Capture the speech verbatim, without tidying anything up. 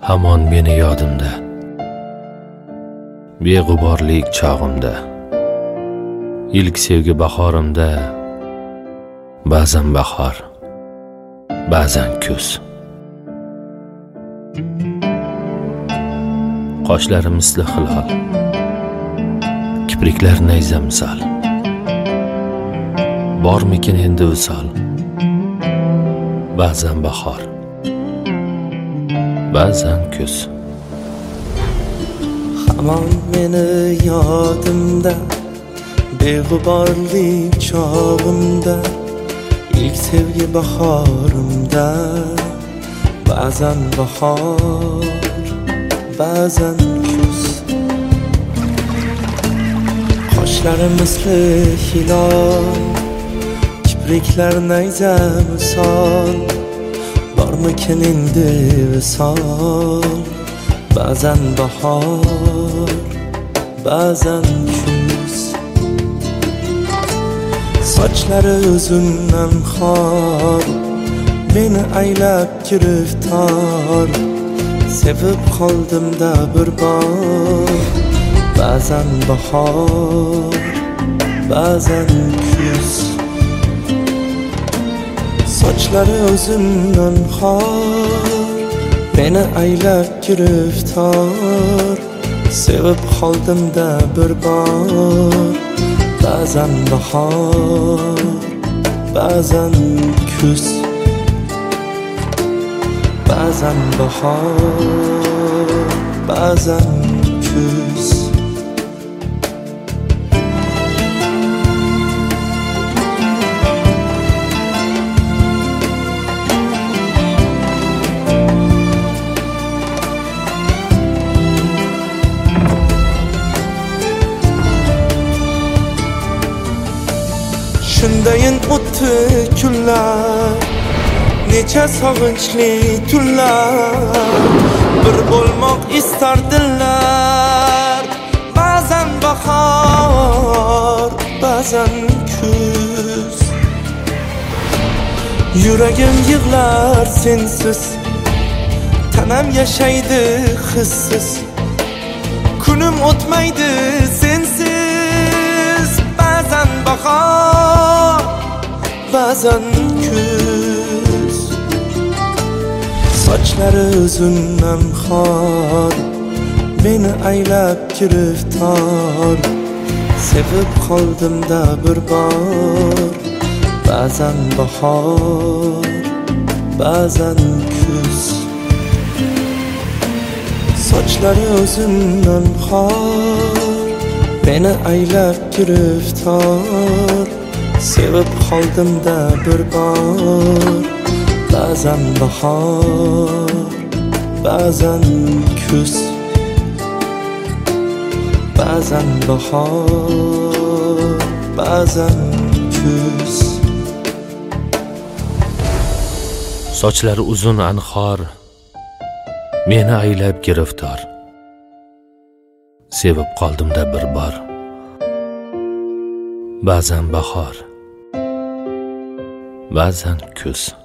Hamon meni yodimda, beg'uborlik chog'imda, ilk sevgi bahorimda, ba'zan bahor, ba'zan kuz. Qoshlari misli hilol, kipriklar nayza misol. Bormikin endi visol, ba'zan bahor, ba'zan kuz. Hamon meni yodimda, beg'uborlik chog'imda, ilk sevgi bahorimda, ba'zan bahor, ba'zan kuz. Qoshlari misli hilol, kipriklar nayza misol. Bormikin endi visol, ba'zan bahor, ba'zan kuz. Sochlari uzundan xor, meni aylab giriftor. Sevib qoldimda bir bor, ba'zan bahor, ba'zan kuz. Sochlari uzundan xor, meni aylab giriftor. Sevib qoldimda bir bor, ba'zan bahor, ba'zan kuz. Ba'zan bahor, ba'zan kuz. Shundayin o'tdi kunlar, necha sog'inchli tunlar. Bir bo'lmoq istar dillar, ba'zan bahor, ba'zan kuz. Yuragim yig'lar sensiz, tanam yashaydi hissiz. Kunim o'tmaydi sensiz, ba'zan bahor, ba'zan kuz. Sochlari uzundan xor, meni aylab giriftor. Sevib qoldimda bir bor, ba'zan bahor, ba'zan kuz. Sochlari uzundan xor, meni aylab giriftor. Sevib qoldimda bir bor, ba'zan bahor, ba'zan kuz. Ba'zan bahor, ba'zan kuz. Sochlari uzun anhor, meni aylab giriftor. Sevib qoldimda bir bor, ba'zan bahor, ba'zan kuz.